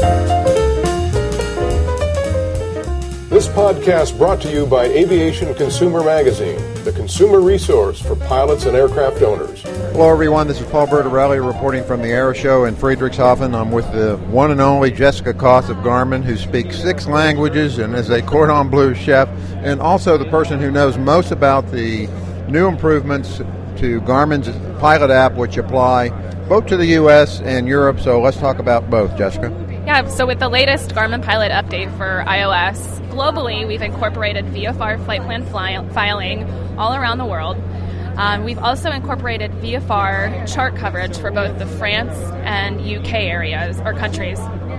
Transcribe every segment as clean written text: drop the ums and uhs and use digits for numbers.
This podcast brought to you by Aviation Consumer Magazine, the consumer resource for pilots and aircraft owners. Hello, everyone. This is Paul Bertorelli reporting from the Aero Show in Friedrichshafen. I'm with the one and only Jessica Koth of Garmin, who speaks 6 languages and is a cordon bleu chef, and also the person who knows most about the new improvements to Garmin's pilot app, which apply both to the U.S. and Europe. So let's talk about both, Jessica. Yeah, so with the latest Garmin Pilot update for iOS, globally we've incorporated VFR flight plan filing all around the world. We've also incorporated VFR chart coverage for both the France and UK areas or countries.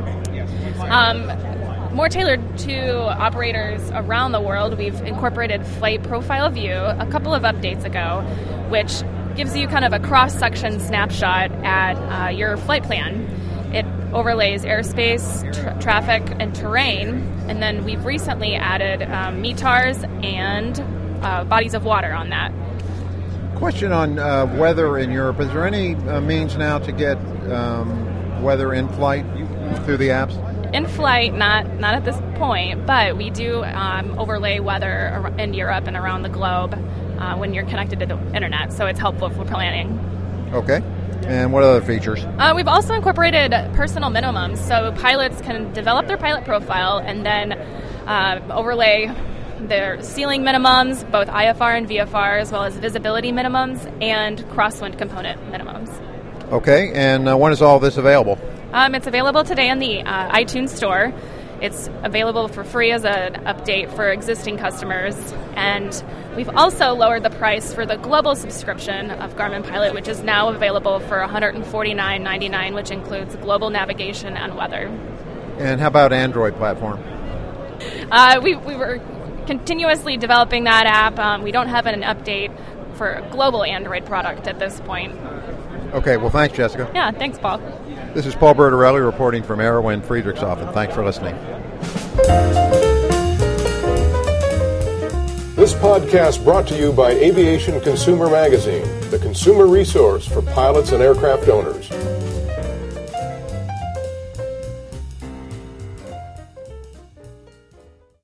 More tailored to operators around the world, we've incorporated Flight Profile View a couple of updates ago, which gives you kind of a cross-section snapshot at your flight plan. It overlays airspace, traffic, and terrain, and then we've recently added METARs and bodies of water on that. Question on weather in Europe. Is there any means now to get weather in flight through the apps? In flight, not at this point, but we do overlay weather in Europe and around the globe when you're connected to the internet, so it's helpful for planning. Okay. And what other features? We've also incorporated personal minimums, so pilots can develop their pilot profile and then overlay their ceiling minimums, both IFR and VFR, as well as visibility minimums and crosswind component minimums. Okay, and when is all this available? It's available today in the iTunes Store. It's available for free as an update for existing customers. And we've also lowered the price for the global subscription of Garmin Pilot, which is now available for $149.99, which includes global navigation and weather. And how about Android platform? We were continuously developing that app. We don't have an update for a global Android product at this point. Okay, well, thanks, Jessica. Yeah, thanks, Paul. This is Paul Bertorelli reporting from Aero in Friedrichshafen. Thanks for listening. This podcast brought to you by Aviation Consumer Magazine, the consumer resource for pilots and aircraft owners.